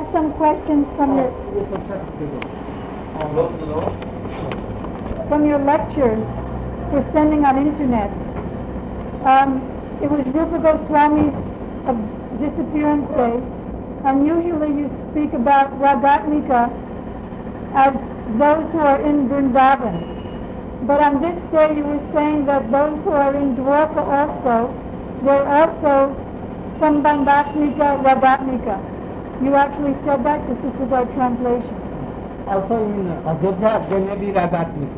have some questions from your lectures we're sending on internet. It was Rupa Goswami's disappearance day, and usually you speak about Ragatmika as those who are in Vrindavan. But on this day you were saying that those who are in Dwarka also, they're also Sambandhatmika, Ragatmika. You actually said that because this was our translation. Also in Ajodhya there may be Ragatmika.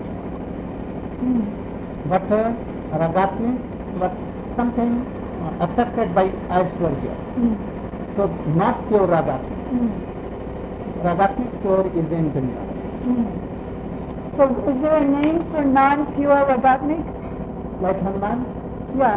But Ragatmik, but something affected by Aishwarya. So not pure Ragatmik. Ragatmik pure is in Vrindavan. So is there a name for non-pure Ragatmik? Like Hanuman? Yeah.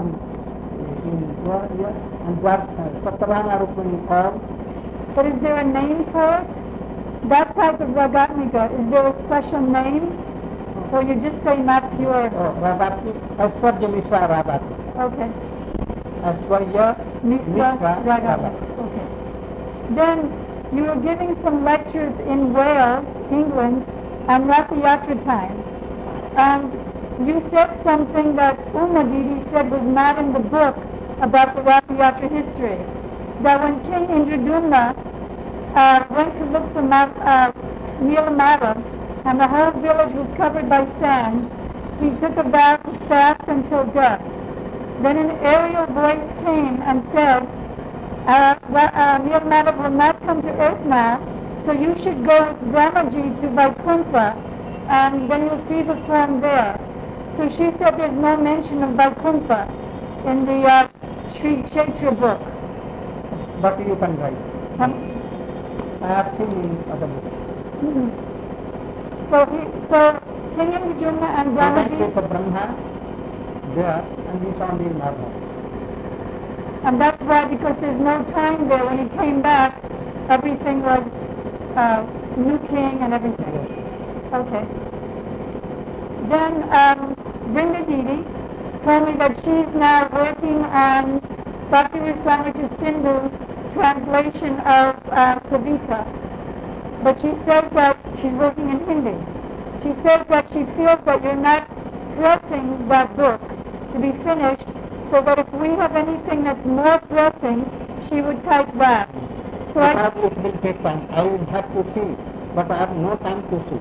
And Sattavahana Rukmini all. But is there a name for it? That type of Ragatmika, is there a special name? Or you just say not pure? Ragatmik, Aishwarya Mishra Ragatmik. Okay. Aishwarya Mishra Ragatmik. Okay. Then you were giving some lectures in Wales, England, on Ratha Yatra time. And you said something that Uma Didi said was not in the book about the Ratha Yatra history. That when King Indradumna went to look for Nilamata, and the whole village was covered by sand, he took a vow to fast until death. Then an aerial voice came and said, Nilamata will not come to earth now, so you should go with Brahmaji to Vaikuntha, and then you'll see the form there. So she said there's no mention of Vaikuntha in the Sri Kshetra book. But you can write. I have seen in other books. So King Indradumna and Brahmaji... for Brahma there, and he saw the Narmada. And that's why, because there's no time there, when he came back, everything was new king and everything. Okay. Then Brinda Didi told me that she's now working on Bhakti Rasamrita Sindhu translation of Savita. But she says that she's working in Hindi. She says that she feels that you're not pressing that book to be finished, so that if we have anything that's more pressing, she would type that. So it will take time. I will have to see, but I have no time to see.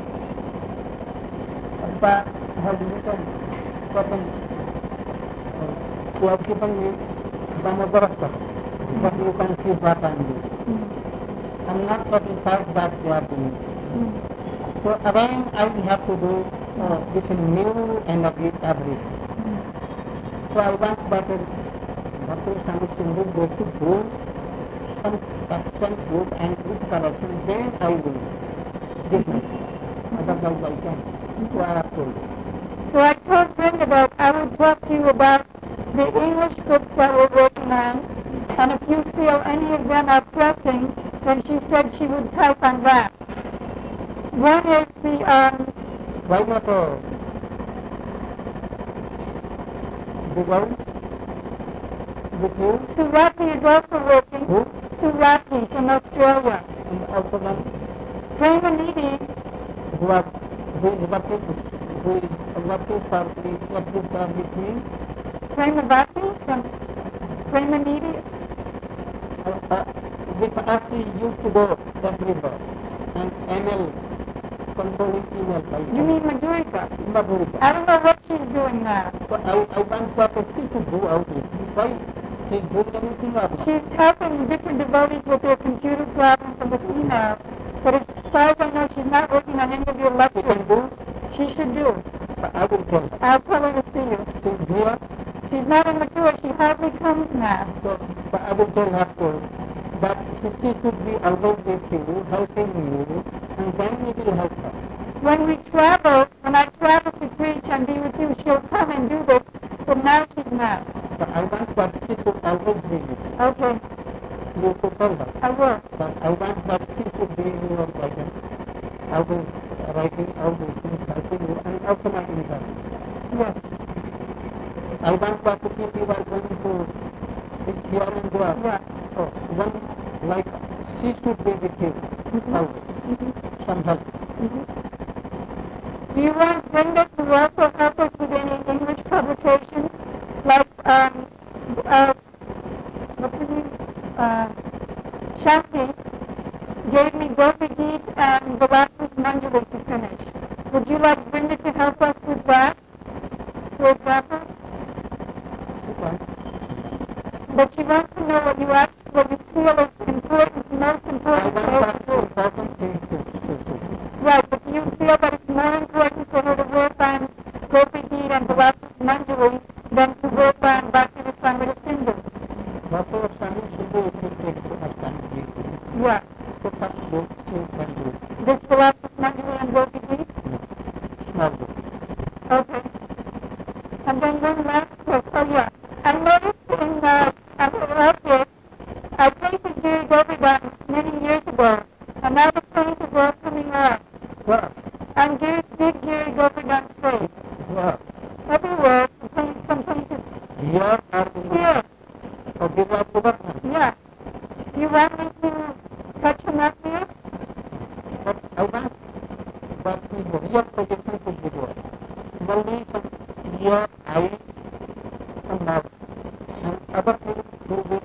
But I have written certain, she has given me Damodara stuff, but you can see what I am doing. I am not satisfied that they are doing. So again I will have to do this new energy every day. So I want better Bhakti Rasamrita Sindhu, they should do some extent good and good correction, then I will give my time. Otherwise I can't. So I have told you. So I told Brenda that I would talk to you about the English books that we're working on, and if you feel any of them are pressing, then she said she would type on that. One is the... Why not the world with you? Surati is also working. Who? Surati from Australia. And also one Premanidi, who is working for with me. Premavati from Premanidi. With us we used to go everywhere. And ML, controlling email by You mean Madhurika? Madhurika. I don't know what she's doing now. So I want what she should do out of it. Why she's doing anything out of it? She's helping different devotees with their computer problems and with email. But as far as I know, she's not working on any of your She lectures. can do, She should do. I will tell her. I'll tell her to see you. She's here, She's not in Mathura. She hardly comes now. so I will tell her that she should be always with you, helping you, and then you will help her. When I travel to preach and be with you, she'll come and do this. But now she's not. But I want that she should always be with you. Okay, You should tell her. I will. But I want that she should be in your guidance. Always writing all these things, helping you, and also my interview. Yes. I want that if you are going to preach here and there, Yeah. one like she should be with you always. Some help. Do you want Brenda to also help us with any English publications? Like, what's her name? Shanti gave me Gopi Geet and Vilasas Manjari to finish. Would you like Brenda to help us with that? For example? But she wants to know what you feel is important, most I important. want that important things to Right, but do you feel that it's more important for her to work on Gopi Geet and Vilasas Manjari than to work on Bhakti Rasamrita Sindhu? Bhakti Rasamrita Sindhu it will take too much time to read. Yeah. So first book she can do. This Vilasas Manjari and Gopi Geet? Small book. Okay. And then one last question. Oh, yeah. I noticed in Philadelphia, I painted Giri Govardhan many years ago, and now the paint is all coming off. Where? On big Giri Govardhan's face. Where? Everywhere, the paint, some places. Here or in the Here. or Giri Govardhan? Yeah. Do you want me to touch him up here? But I want that his real position should be there. Only some ear, eye, some mouth, and other things will be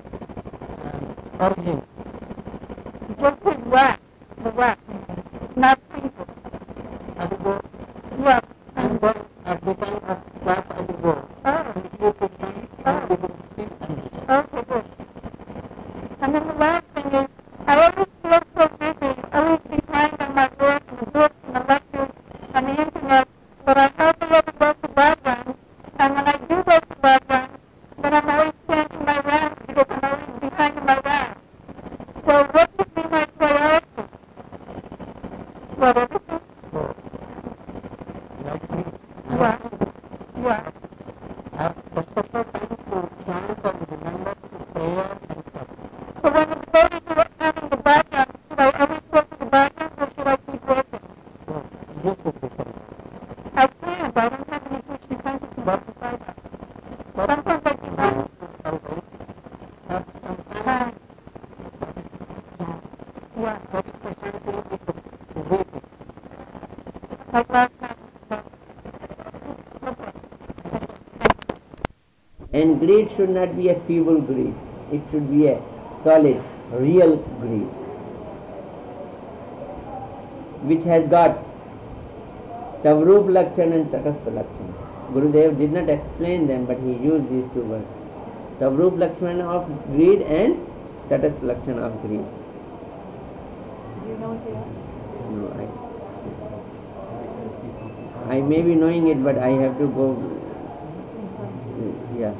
origin. Just his wax. The wax. Not painted. I will go, Yeah. and then at the time of class I will go. Oh. And you put time and we will see and listen. Okay, good. And then the last thing is, I always feel so busy, always behind on my work and the books and the lectures and the internet, but I hardly ever go to Bhagwan. And when I do go to Bhagwan, then I'm always changing my rounds because I'm always behind on my rounds. So what should be my priority? What, everything? So, like me, Yeah. Yeah. have a special time to chant and remember to prayer and stuff. So when the devotees are having the Bhagwan, should I always go to the Bhagwan or should I keep working? So, this would be something. I can't. I don't have any Krishna consciousness But- beside that. But Sometimes I can you have always have some time time. Yeah. 30% will be to wait. Like last time. Okay. And greed should not be a feeble greed. It should be a solid, real greed, which has got Savrup Lakshan and Tatastha Lakshan. Gurudev did not explain them, but he used these two words. Savrup Lakshan of greed and Tatastha Lakshan of greed. Do you know what they are? No, I may be knowing it, but I have to go. Yeah.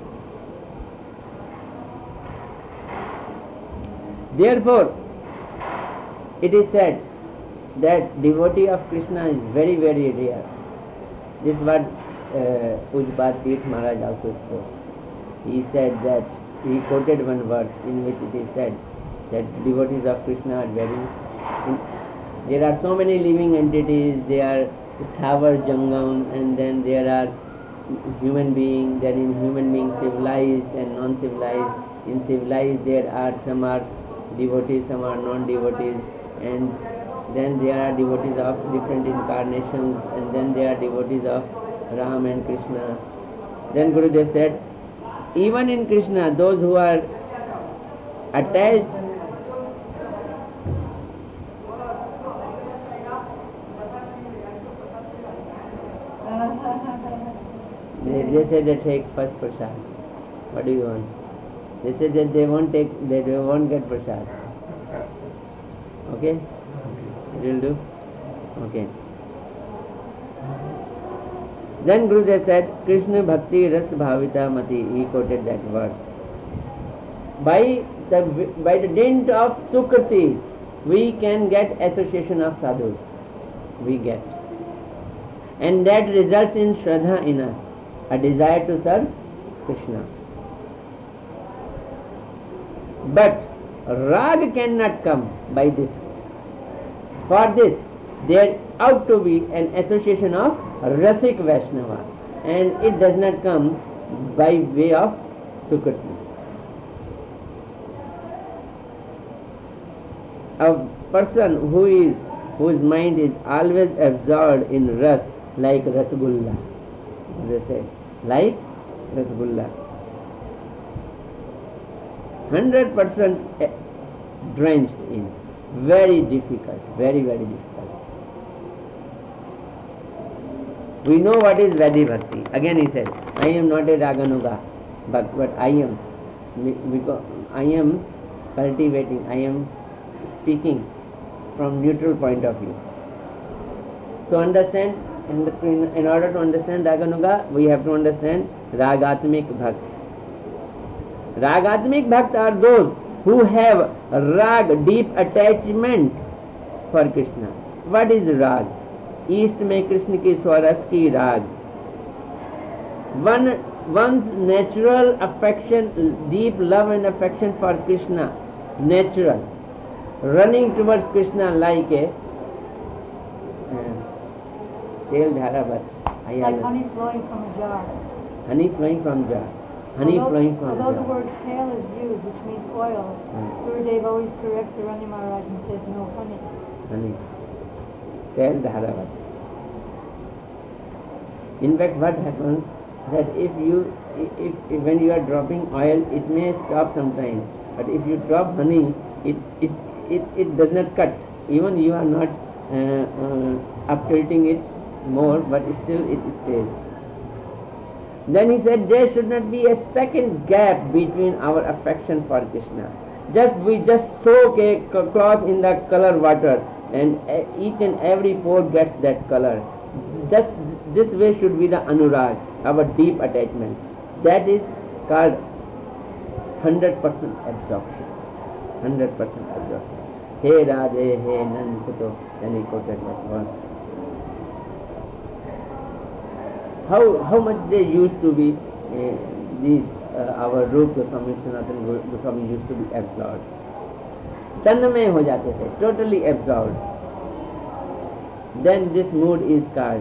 Therefore, it is said that devotee of Krishna is very, very rare. This is what Pujpat Tirth Maharaj also spoke. He said that, he quoted one verse in which it is said that devotees of Krishna are very... there are so many living entities, they are Thavar Jangam, and then there are human beings, then in human beings civilized and non-civilized. In civilized there are some are devotees, some are non-devotees, and then there are devotees of different incarnations, and then there are devotees of Ram and Krishna. Then Gurudev said, even in Krishna, those who are attached they say they take first prasad. What do you want? They say that they won't get prasad. Okay? It will do? Okay. Then Gurudev said, Krishna Bhakti Ras Bhavita Mati. He quoted that verse. By the dint of Sukriti, we can get association of sadhus. We get. And that results in Shraddha in us, a desire to serve Krishna. But Rag cannot come by this. For this, there ought to be an association of Rasik Vaishnava, and it does not come by way of Sukriti. a person whose mind is always absorbed in ras, like rasgulla. They say, like rasgulla. 100% drenched in. Very difficult, very, very difficult. We know what is Vedi Bhakti. Again he said, I am not a Raganuga, but I am. Because I am cultivating, I am speaking from neutral point of view. So understand, in order to understand Raganuga, we have to understand Ragatmik Bhakt. Ragatmik Bhakt are those who have rag, deep attachment for Krishna. What is rag? East में कृष्ण की स्वरस की राग. One's natural affection, deep love and affection for Krishna, natural, running towards Krishna like a tail dharabat. Like honey flowing from a jar. Honey flowing from jar. Honey flowing from Although jar. the word tail is used, which means oil, Gurudev always corrects Aranya Maharaj and says no honey. Honey. Tail dharabat. In fact, what happens that if when you are dropping oil, it may stop sometimes. But if you drop honey, it does not cut. Even you are not up-tilting it more, but still it stays. Then he said there should not be a second gap between our affection for Krishna. We just soak a cloth in the color water, and each and every pore gets that color. Just this way should be the anurag, our deep attachment. That is called 100% absorption. 100% absorption. Hey Radhe, hey Nand Kuto, then he quoted that one. How much they used to be, our Rup Goswami, Sanatana Goswami used to be absorbed. तन्मय हो जाते थे, totally absorbed. Then this mood is called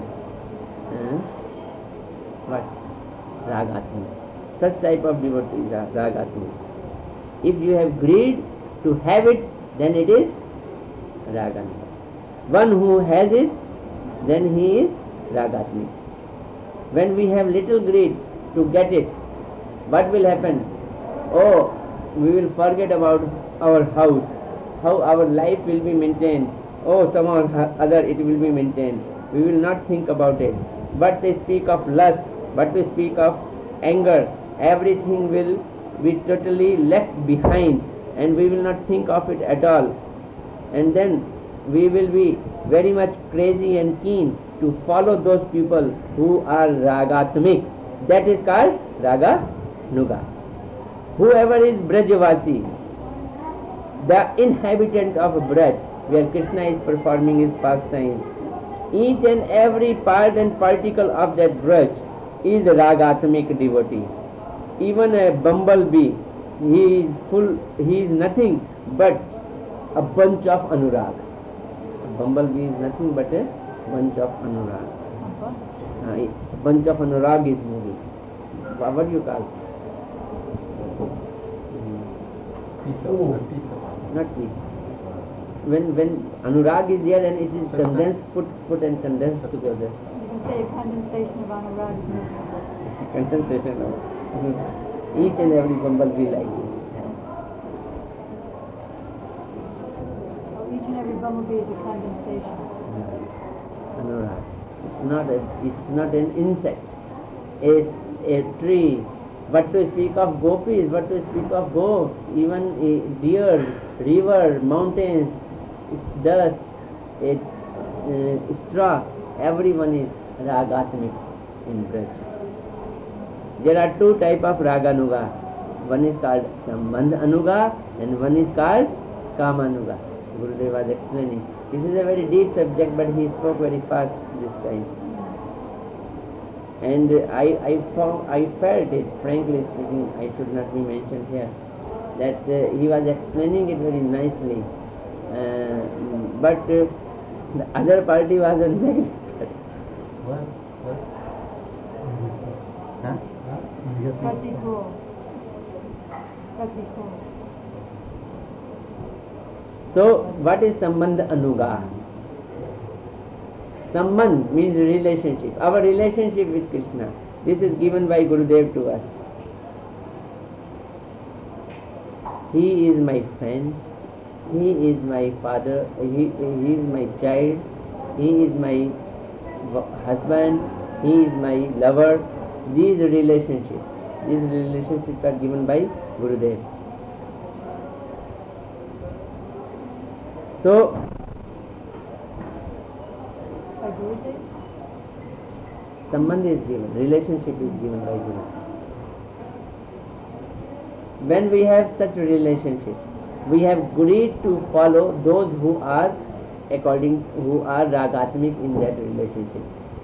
what? Ragatmik. Such type of devotee is Ragatmik. If you have greed to have it, then it is Ragatmik. One who has it, then he is Ragatmik. When we have little greed to get it, what will happen? Oh, we will forget about our house, how our life will be maintained. Oh, somehow or other it will be maintained. We will not think about it. But to speak of lust, but to speak of anger, everything will be totally left behind, and we will not think of it at all. And then we will be very much crazy and keen to follow those people who are Ragatmik. That is called Raganuga. Whoever is Brajavasi, the inhabitant of Braj, where Krishna is performing his pastime, each and every part and particle of that Braj is a Ragatmik devotee. Even a bumblebee, he is nothing but a bunch of anurag. A bumblebee is nothing but a bunch of anurag. A bunch of anurag is moving. What do you call it? Not piece. When anurag is there and it is condensed, put and condensed together. You can say a condensation of anurag is moving. Condensation of each and every bumblebee like this. So each and every bumblebee is a condensation. Anurag. It's not an insect. It's a tree. But to speak of gopis, but to speak of goats, even deer, river, mountains, dust, straw, everyone is Ragatmik in Braj. There are two types of Raganuga. One is called Sambandh Anuga and one is called Kamanuga. Gurudev was explaining. This is a very deep subject, but he spoke very fast this time. And I felt it, frankly speaking, I should not be mentioned here, that he was explaining it very nicely. But the other party was on negative. What? Huh? Pratikul. So, what is Sambandh Anuga? Sambandh means relationship. Our relationship with Krishna. This is given by Gurudev to us. He is my friend. He is my father. He is my child. He is my husband. He is my lover. These relationships are given by Gurudev. So, Sambandh is given, relationship is given by Guru. When we have such a relationship, we have agreed to follow those who are ragatmik in that relationship.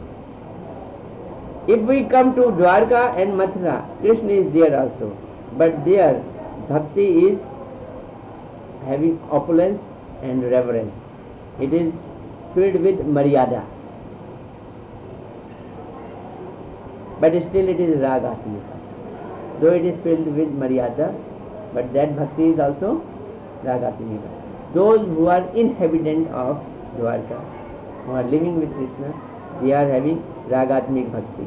If we come to Dwarka and Mathura, Krishna is there also, but there bhakti is having opulence and reverence. It is filled with maryada, but still it is ragatmika. Though it is filled with maryada, but that bhakti is also ragatmika. Those who are inhabitant of Dwarka, who are living with Krishna, they are having ragatmik bhakti.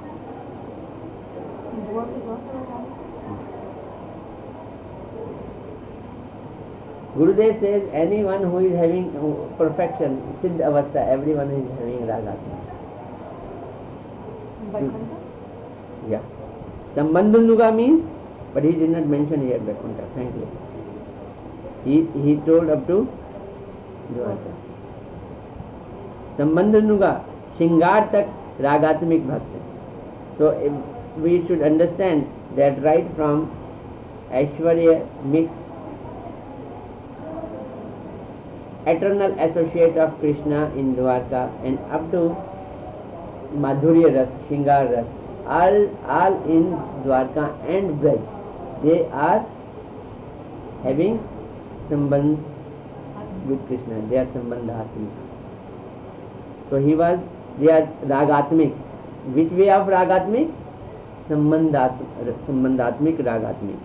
Gurudev says anyone who is having perfection, Siddha Avastha, everyone is having ragatmik. Yeah. Sambandhanuga means, but he did not mention here Vaikuntha, frankly. He told up to Dwarka. Sambandhanuga, Shingar tak ragatmik bhakti. So we should understand that right from Aishwarya mixed eternal associate of Krishna in Dwarka and up to Madhurya Ras, Shingar Ras, all in Dwarka and Braj, they are having sambandh with Krishna. They are sambandhatmik. So they are ragatmik. Which way of ragatmik? Sambandhatmik ragatmik.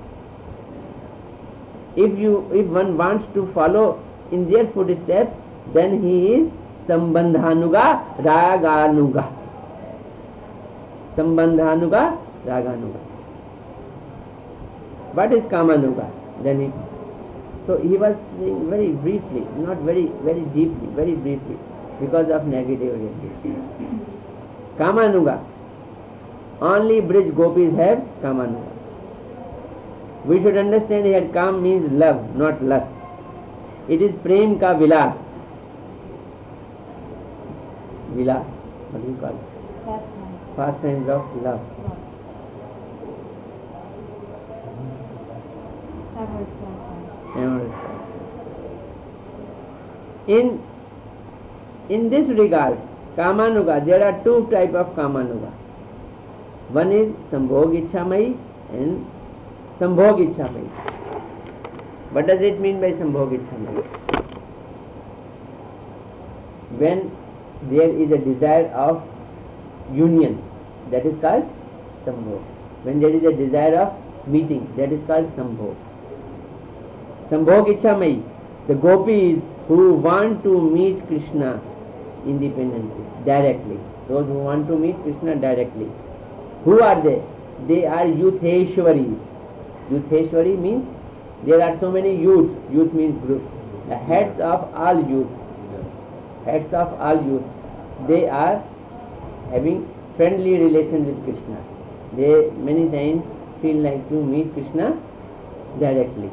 If one wants to follow in their footsteps, then he is Sambandhanuga Raganuga. Sambandhanuga Raganuga. What is Kamanuga? So he was saying very briefly, not very deeply, very briefly, because of negative orientation. Kamanuga. Only Brij Gopis have Kamanuga. We should understand here Kam means love, not lust. It is Prem ka Vilas. Vilas, what do you call it? Pastimes of love. In this regard, Kamanuga, there are two types of Kamanuga. One is Sambhog Icchamayi and Sambhog Icchamayi. What does it mean by Sambhog Icchamayi? When there is a desire of union, that is called Sambhog. When there is a desire of meeting, that is called Sambhog. Sambhog Icchamayi, the gopis who want to meet Krishna independently, directly. Those who want to meet Krishna directly. Who are they? They are Yutheshwari. Yutheshwari means there are so many youths. Youth means group. The heads of all youth. Heads of all youth. They are having friendly relation with Krishna. They many times feel like to meet Krishna directly.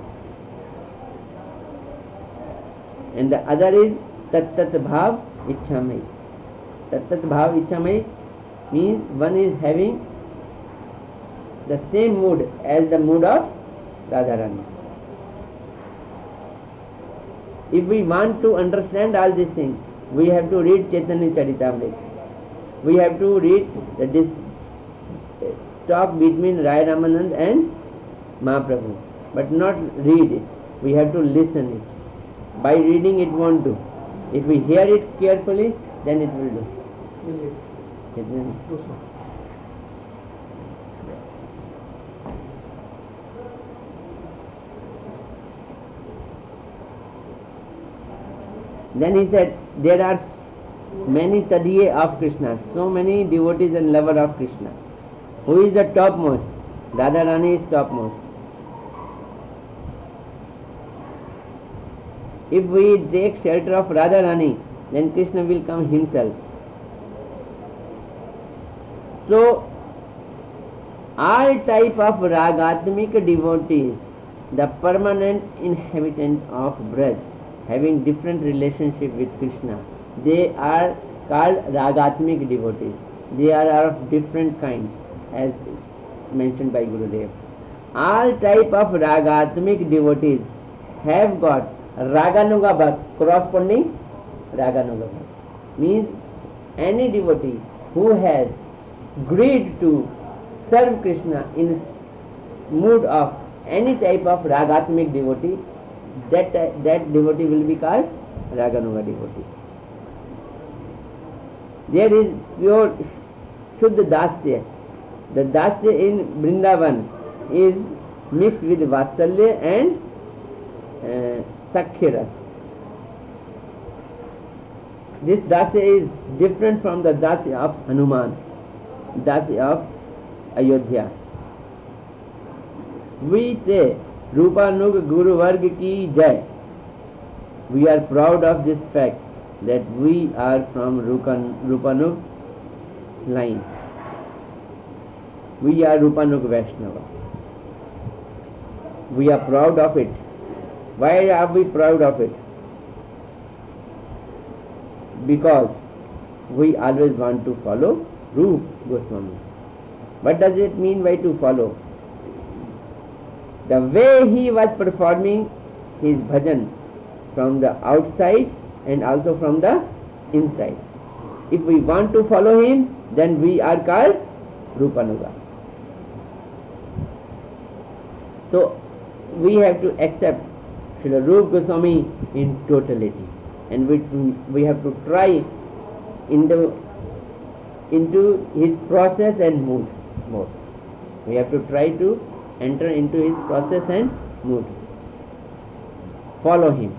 And the other is Tat Bhav Icchamayi. Tat Bhav Icchamayi means one is having the same mood as the mood of Radharani. If we want to understand all these things, we have to read Chaitanya Charitamrita. We have to read the talk between Rai Ramanand and Mahaprabhu, but not read it. We have to listen it. By reading it won't do. If we hear it carefully, then it will do. Then he said, there are many Sadiye of Krishna, so many devotees and lovers of Krishna. Who is the topmost? Radharani is topmost. If we take shelter of Radharani, then Krishna will come himself. So, all type of Ragatmik devotees, the permanent inhabitant of Braj, having different relationship with Krishna, they are called Ragatmik devotees. They are of different kinds, as mentioned by Gurudev. All type of Ragatmik devotees have got Raganuga Bhakt, corresponding Raganuga Bhakt. Means any devotee who has greed to serve Krishna in mood of any type of Ragatmik devotee, that devotee will be called Raganuga devotee. There is pure Shuddha Dasya. The Dasya in Vrindavan is mixed with Vatsalya and Sakhya. This Dasya is different from the Dasya of Hanuman, Dasya of Ayodhya. We say Rupanug Guru Varga ki Jai. We are proud of this fact that we are from Rupanug line. We are Rupanug Vaishnava. We are proud of it. Why are we proud of it? Because we always want to follow Rupa Goswami. What does it mean by to follow? The way he was performing his bhajan from the outside and also from the inside. If we want to follow him, then we are called Rupanuga. So we have to accept Srila Rupa Goswami in totality, and we have to try into his process and mood more. We have to try to enter into his process and mood. Follow him.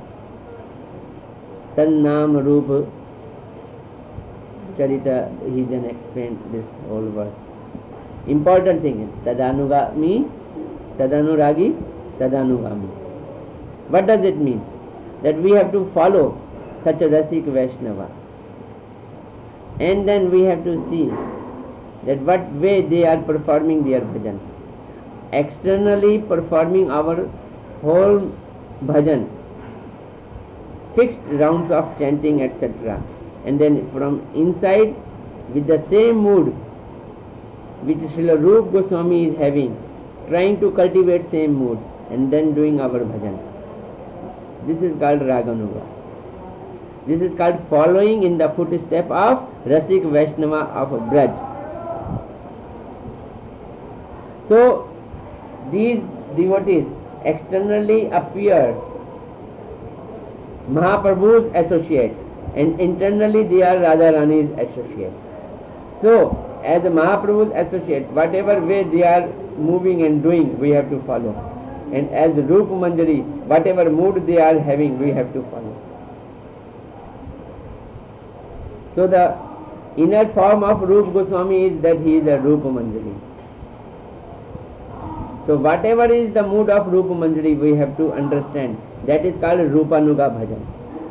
Tannam Rupa Charita, he then explained this whole verse. Important thing is Tadanugami, Tadanuragi, Tadanugami. What does it mean? That we have to follow such a Rasik Vaishnava. And then we have to see that what way they are performing their bhajan. Externally performing our whole bhajan, fixed rounds of chanting, etc. And then from inside, with the same mood which Srila Rupa Goswami is having, trying to cultivate same mood and then doing our bhajan. This is called Raganuga. This is called following in the footstep of Rasik Vaishnava of Braj. So these devotees externally appear Mahaprabhu's associates, and internally they are Radharani's associates. So as a Mahaprabhu's associate, whatever way they are moving and doing, we have to follow. And as Rupa Manjari, whatever mood they are having, we have to follow. So the inner form of Rupa Goswami is that he is a Rupa Manjari. So whatever is the mood of Rupa Manjari, we have to understand. That is called Rupanuga Bhajan.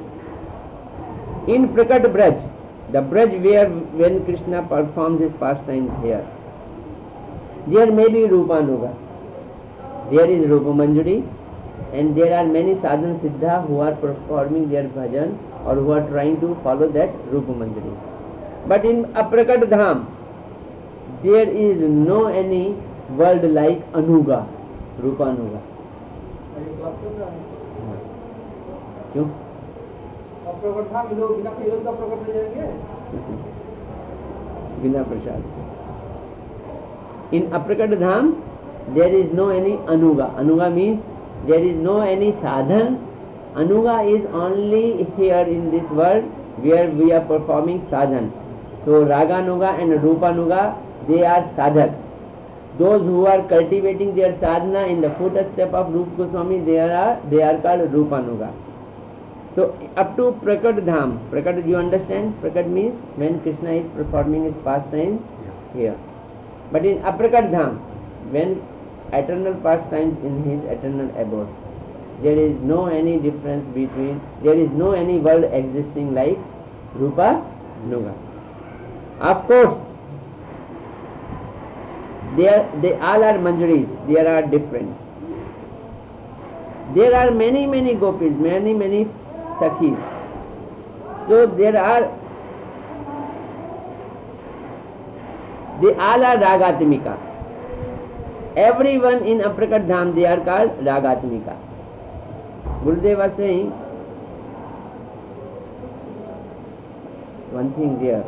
In Prakat Braj, the Braj where when Krishna performs his pastimes here, there may be Rupanuga. There is Rupa Manjari, and there are many sadhan siddha who are performing their bhajan or who are trying to follow that Rupa Manjari. But in Aprakat Dham, there is no any word like Anuga, Rupanuga. क्यों? बिना प्रसाद. In Aprakat Dham, there is no any Anuga. Anuga means there is no any sadhan. Anuga is only here in this world where we are performing sadhan. So Raganuga and Rupanuga, they are sadhak. Those who are cultivating their sadhana in the footstep of Rupa Goswami, they are called Rupanuga. So up to Prakat Dham. Prakat, you understand? Prakat means when Krishna is performing his pastimes here. But in Aprakat Dham, when eternal pastimes in his eternal abode, there is no any difference between, there is no any world existing like Rupa Nuga. Of course, they all are Manjaris, they are different. There are many gopis, many sakhis. So they all are Ragatmika. Everyone in Aprakat Dham, they are called Ragatmika. Gurudev was saying one thing there,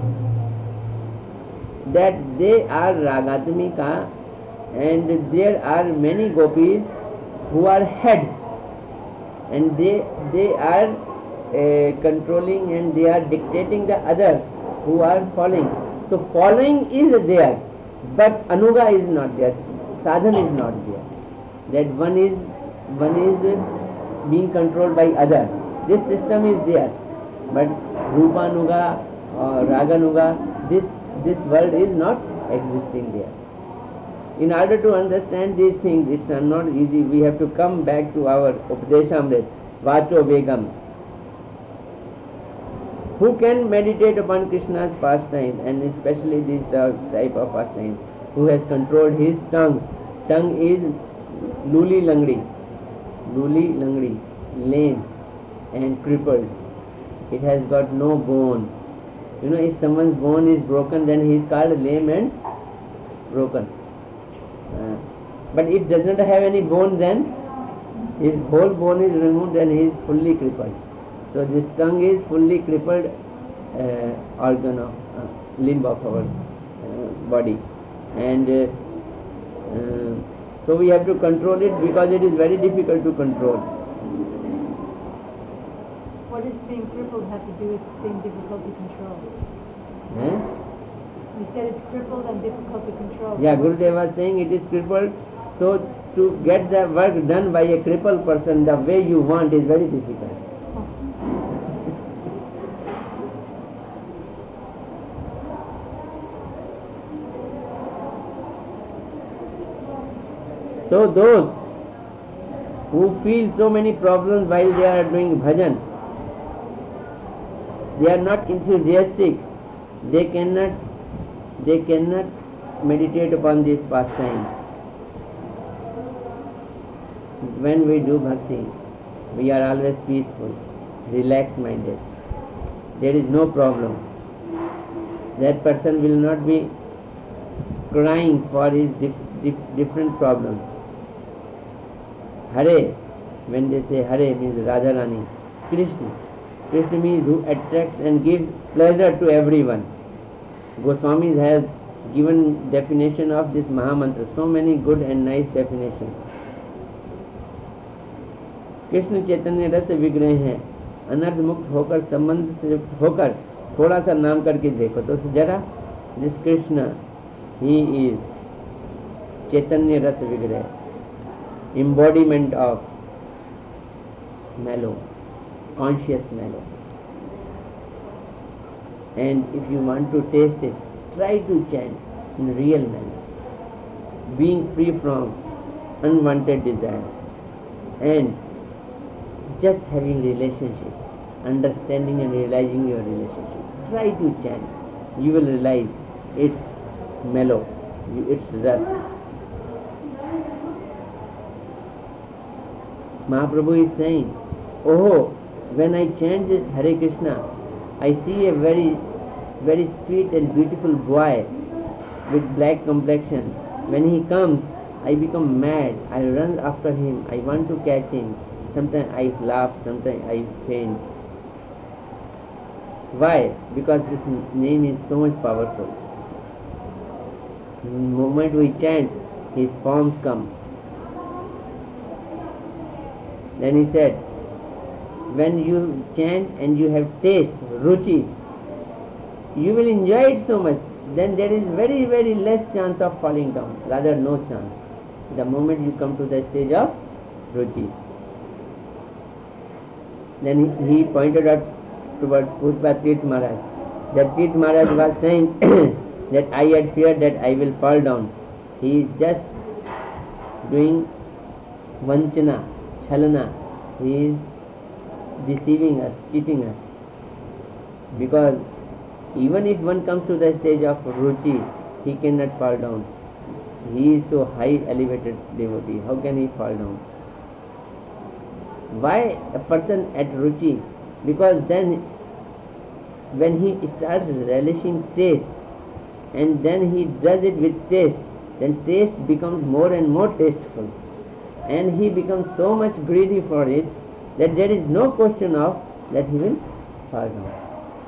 that they are Ragatmika and there are many gopis who are head, and they are controlling and they are dictating the others who are following. So following is there, but Anuga is not there, sadhan is not there. That one is being controlled by other. This system is there, but Rupanuga or Raganuga, this world is not existing there. In order to understand these things, it's not easy. We have to come back to our Upadeshamrit, Vacho Vegam. Who can meditate upon Krishna's pastime, and especially this type of pastime, who has controlled his tongue. Tongue is luli langdi, lame and crippled. It has got no bone. You know, if someone's bone is broken, then he is called lame and broken. But it does not have any bone, then his whole bone is removed and he is fully crippled. So this tongue is fully crippled organ of limb of our body, and so we have to control it, because it is very difficult to control. What does being crippled have to do with being difficult to control? You said it's crippled and difficult to control. Yeah, Gurudev was saying it is crippled, so to get the work done by a crippled person the way you want is very difficult. So those who feel so many problems while they are doing bhajan, they are not enthusiastic, they cannot meditate upon this pastime. When we do bhakti, we are always peaceful, relaxed minded. There is no problem. That person will not be crying for his different problems. Hare, when they say Hare, means Radharani. Krishna means who attracts and gives pleasure to everyone. Goswamis have given definition of this Mahamantra, so many good and nice definitions. Krishna Chaitanya rasa विग्रह हैं, अनर्थ मुक्त होकर संबंध से होकर थोड़ा सा नाम करके देखो तो जरा, this Krishna he is Chaitanya rasa vigraha, embodiment of mellow, conscious mellow. And if you want to taste it, try to chant in real mellow, being free from unwanted desire and just having relationship, understanding and realizing your relationship. Try to chant. You will realize it's mellow, it's rasa. Mahaprabhu is saying, oh, when I chant this Hare Krishna, I see a very, very sweet and beautiful boy with black complexion. When he comes, I become mad. I run after him. I want to catch him. Sometimes I laugh, sometimes I faint. Why? Because this name is so much powerful. The moment we chant, his forms come. Then he said, when you chant and you have taste, ruchi, you will enjoy it so much, then there is very, very less chance of falling down, rather no chance, the moment you come to the stage of ruchi. Then he pointed out towards Pushpa Tirth Maharaj. That Tirth Maharaj was saying that I had feared that I will fall down. He is just doing vanchana, chalana. He is deceiving us, cheating us. Because even if one comes to the stage of ruchi, he cannot fall down. He is so high elevated devotee. How can he fall down? Why a person at ruchi? Because then when he starts relishing taste and then he does it with taste, then taste becomes more and more tasteful. And he becomes so much greedy for it that there is no question of that he will fall down.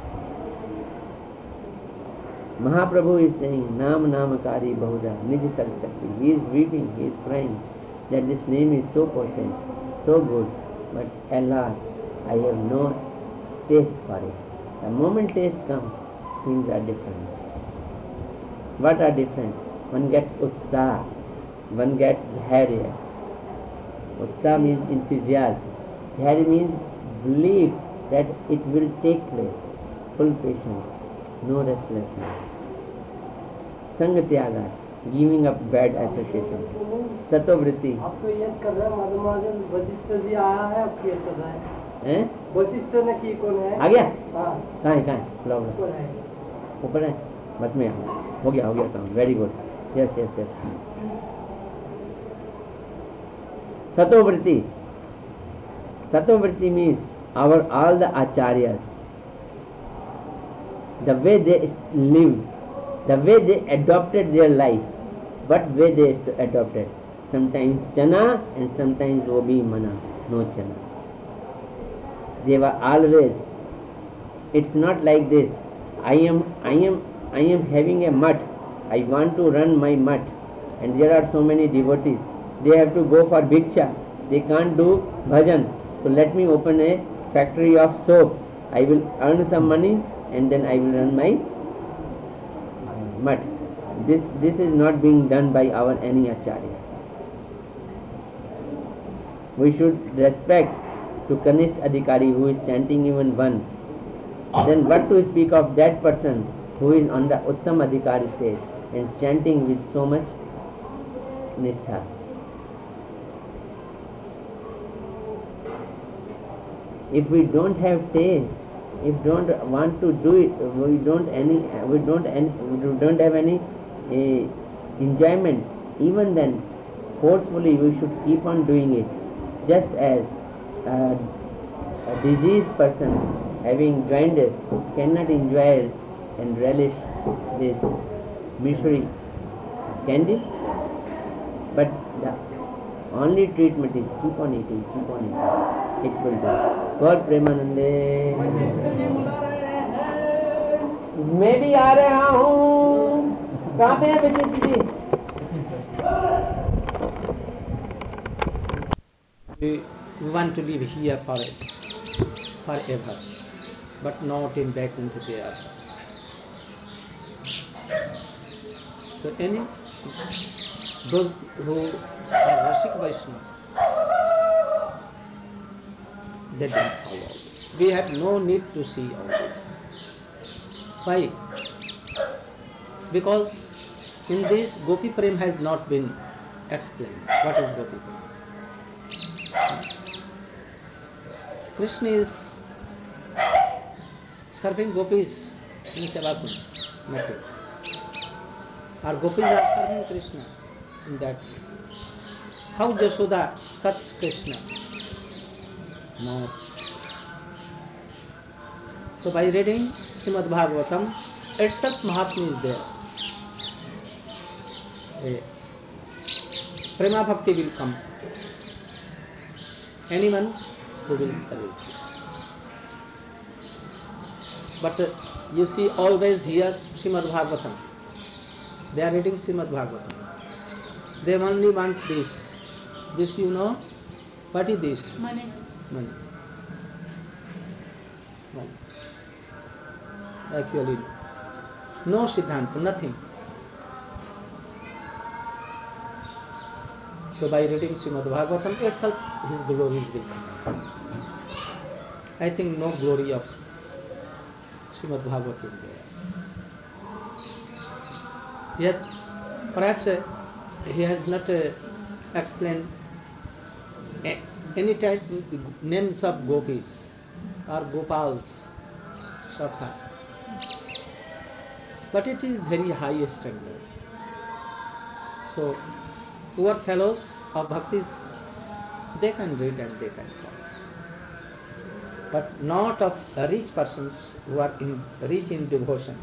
Mahaprabhu is saying, Nam Namakari Bahuda, Nij Sarasakti. He is weeping, he is crying that this name is so potent, so good, but alas, I have no taste for it. The moment taste comes, things are different. What are different? One gets utsaha, one gets dharya. Utsaha means enthusiasm. Dharya means belief that it will take place. Full patience, no restlessness. Sanga tyaga, giving up bad association. Satovritti. आपको याद कर रहा है माधवराजन वशिष्ठ जी आया है आपको याद कर रहा है हैं? वशिष्ठ ने की कौन है आ गया? हाँ कहाँ है? लाओ कौन है ऊपर है? बस में हो गया काम. Very good. Yes. Satovritti. Satovritti means all the acharyas, the way they lived, the way they adopted their life, what way they adopted. Sometimes chana and sometimes obi mana, no chana. They were always. It's not like this. I am having a mutt. I want to run my mutt, and there are so many devotees. They have to go for bhiksha. They can't do bhajan. So let me open a factory of soap. I will earn some money and then I will run my mutt. This is not being done by our any acharya. We should respect to Kanishta Adhikari who is chanting even one. Then what to speak of that person who is on the Uttam Adhikari stage and chanting with so much nishtha. If we don't have taste, if don't want to do it, we don't have any enjoyment, even then forcefully we should keep on doing it. Just as a diseased person having jaundice cannot enjoy and relish this misery candy, but the only treatment is keep on eating. It will do. God Premanande. मैं भी आ रहा हूँ. कहाँ पे है बेटी जी? We want to live here forever, but not in back into there. So those who are Rasik Vaishnava, they don't follow. We have no need to see all this. Why? Because in this Gopi Prem has not been explained. What is Gopi Prem? Krishna is serving gopis in Sevakund, nothing. Our gopis are serving Krishna in that. How Jashoda serves Krishna? No. So by reading Srimad Bhagavatam, itself Mahatma is there. Prema Bhakti will come. Anyone who will read this. But you see always here Srimad Bhagavatam. They are reading Srimad Bhagavatam. They only want this. This you know? What is this? Money. Actually, no Siddhanta, nothing. So by reading Srimad Bhagavatam itself, his glories will come. I think no glory of Srimad Bhagavatam there. Yet, perhaps he has not explained any type of names of gopis or gopals, Sakha. But it is very high standard. So, poor fellows of bhaktis, they can read and they can follow. But not of rich persons who are rich in devotion.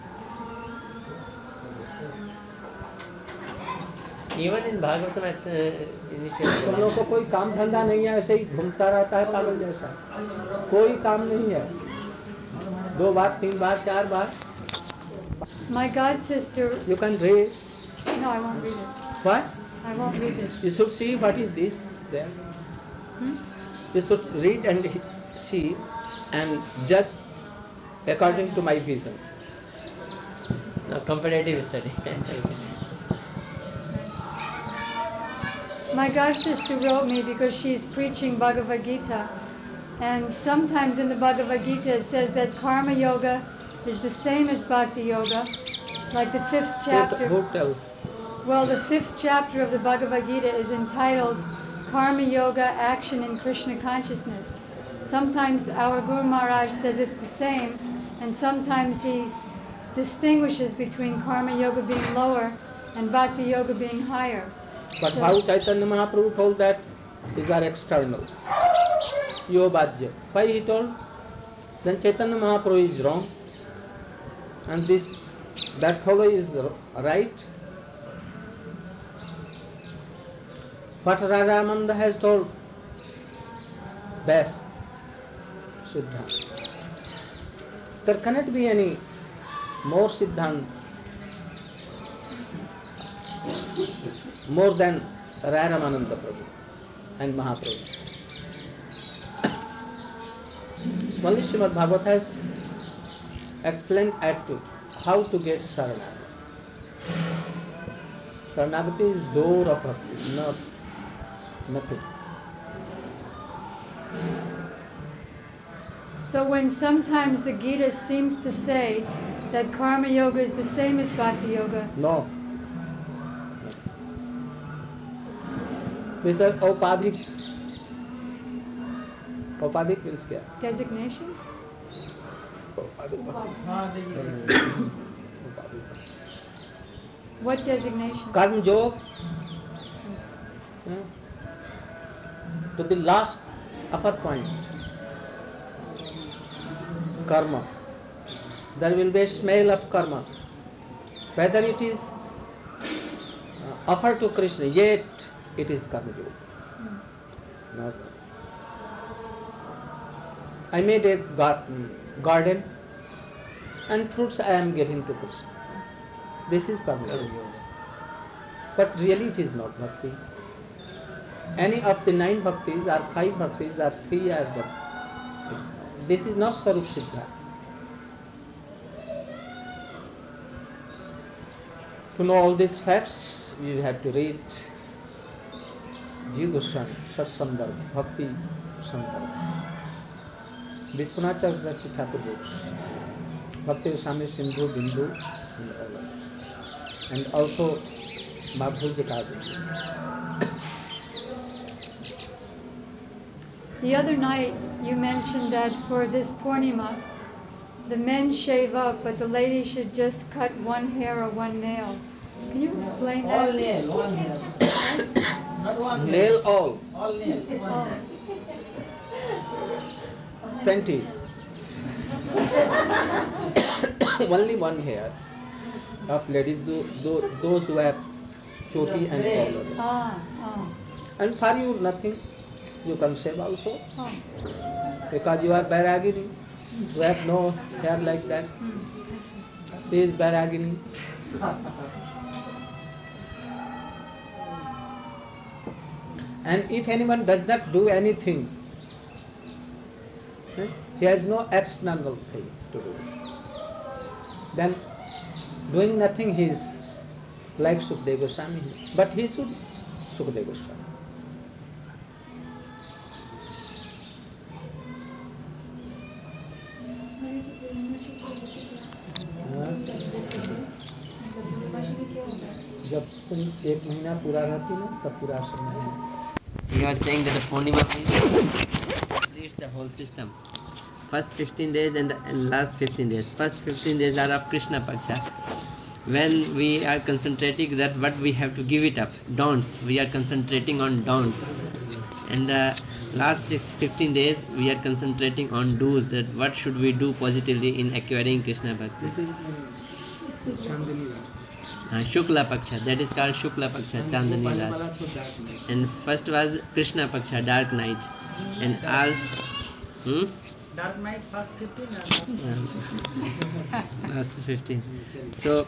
Even in Bhagavatam at initial. तुम लोग को कोई काम धंधा नहीं है, ऐसे ही घूमता रहता है पागल जैसा. कोई काम नहीं है. 2 बार 3 बार 4 बार. My god sister. You can read. No, I won't read it. What? I won't read it. You should see what is this there. You should read and see and judge according to my vision. No, comparative study. My god sister wrote me because she's preaching Bhagavad Gita, and sometimes in the Bhagavad Gita it says that karma yoga is the same as bhakti yoga, like the 5th chapter. Who tells? Well, the 5th chapter of the Bhagavad Gita is entitled Karma Yoga, Action in Krishna Consciousness. Sometimes our Guru Maharaj says it's the same, and sometimes he distinguishes between Karma Yoga being lower and Bhakti Yoga being higher. But how Chaitanya Mahaprabhu told that these are external. Yobhajya. Why he told? Then Chaitanya Mahaprabhu is wrong. And that fellow is right. What Radhamanda has told, best Siddhanta. There cannot be any more Siddhanta, more than Radhamananda Prabhu and Mahaprabhu. Only Srimad Bhagavatam has explained how to get Saranagati. Saranagati is door of bhakti, not nothing. So when sometimes the Gita seems to say that Karma Yoga is the same as Bhakti Yoga, No. These are Aupadik. Aupadik means क्या? designation? What designation? Karma Yoga. To the last upper point. Karma. There will be a smell of karma. Whether it is offered to Krishna, yet it is karma yoga. Not. I made a garden and fruits I am giving to Krishna. This is karma yoga. But really it is not bhakti. Any of the 9 bhaktis or 5 bhaktis or 3 are bhakti. This is not Sarup Siddha. To know all these facts, you have to read Jiva Goswami, Sat Sandarbha, Bhakti Sandarbha, Vishwanath Chakravarti Thakur books, Bhakti Goswami Sindhu, Bindu, and all others. And also Madhur Jikadi. The other night you mentioned that for this Purnima, the men shave up, but the ladies should just cut one hair or one nail. Can you explain that? All nail, one nail. Not one nail. Nail all. All nail. Oh. 20s. Only one hair of ladies, those who have choti and collar. Ah. And for you, nothing. You can shave also. Oh. Because you are Vairagini. You have no hair like that. She is Vairagini. And if anyone does not do anything, he has no external things to do. Then doing nothing he is like Sukadeva Goswami. But he should Sukadeva Goswami. जब एक महीना पूरा रहती ना तब पूरा समय है. You are saying that the Purnima completes the whole system. First 15 days and last 15 days. First 15 days are of Krishna Paksha. When we are concentrating that what we have to give it up, don'ts. We are concentrating on don'ts. And the last 15 days we are concentrating on do's. That what should we do positively in acquiring Krishna Bhakti. This is Chandani. Shukla Paksha, that is called Shukla Paksha, Chandani Rat. And first was Krishna Paksha, dark night. And all Dark night first 15 last 15. So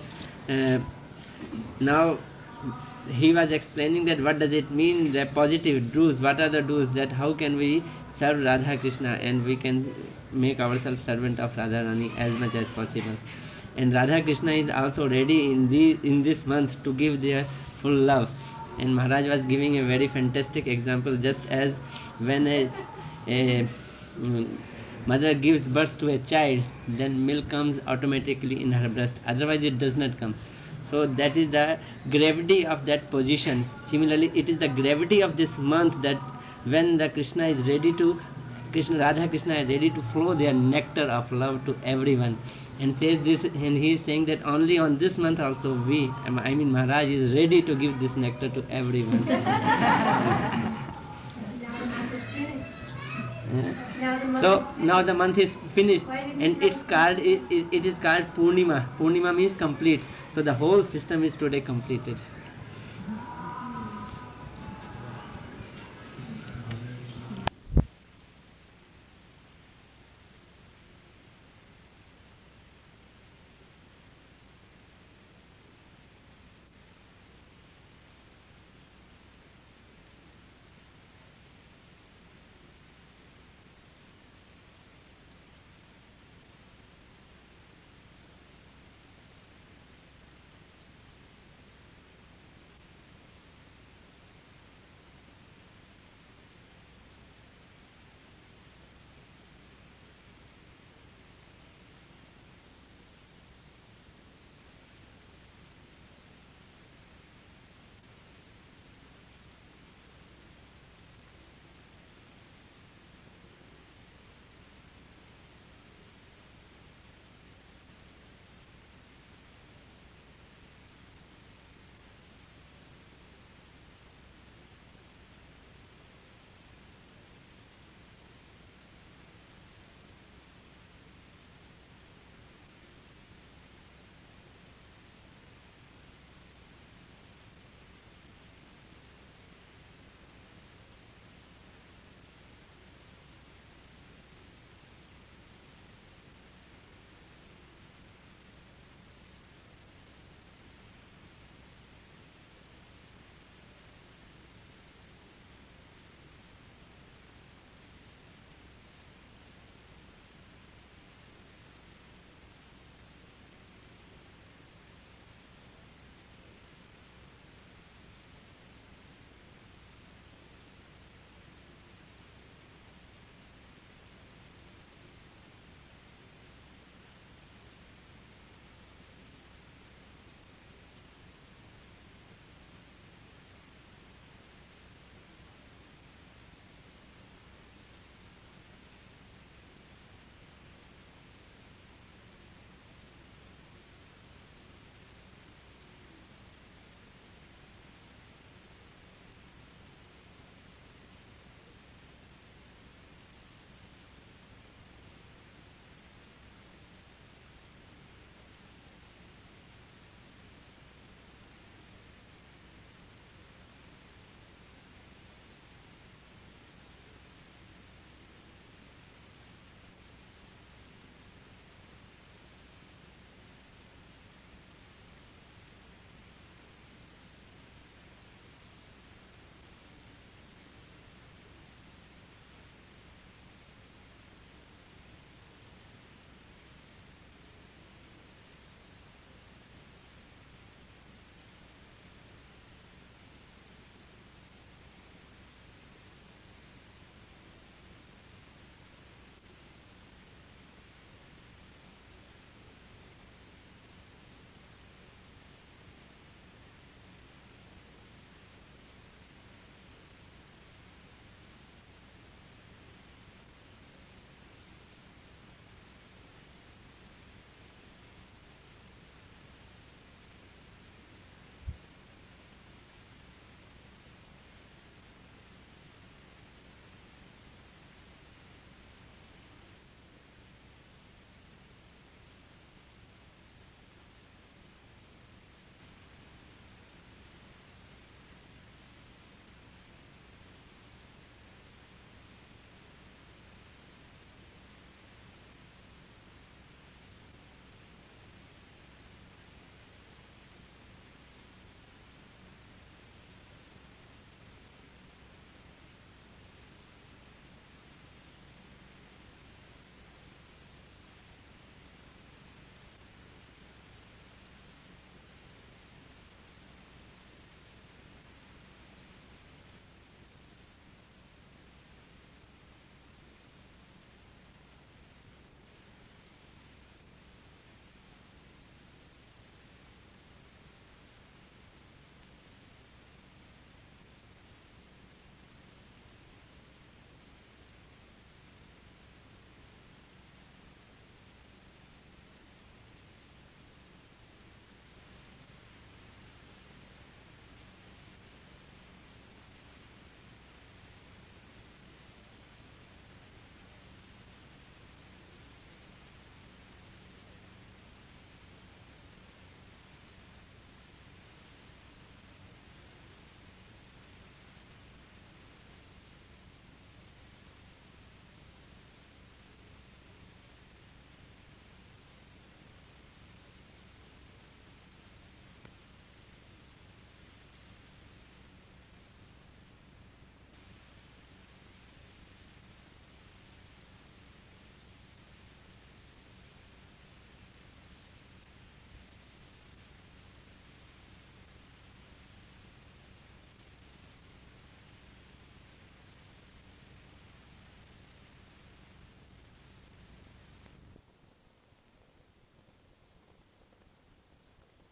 now he was explaining that what does it mean, the positive do's, what are the do's, that how can we serve Radha Krishna and we can make ourselves servant of Radha Rani as much as possible. And Radha Krishna is also ready in this month to give their full love. And Maharaj was giving a very fantastic example, just as when a mother gives birth to a child, then milk comes automatically in her breast, otherwise it does not come. So that is the gravity of that position. Similarly, it is the gravity of this month that when the Krishna is ready to, Radha Krishna is ready to flow their nectar of love to everyone. And says this, and he is saying that only on this month also Maharaj is ready to give this nectar to everyone. So now the month is finished, and it is called Purnima. Purnima means complete. So the whole system is today completed.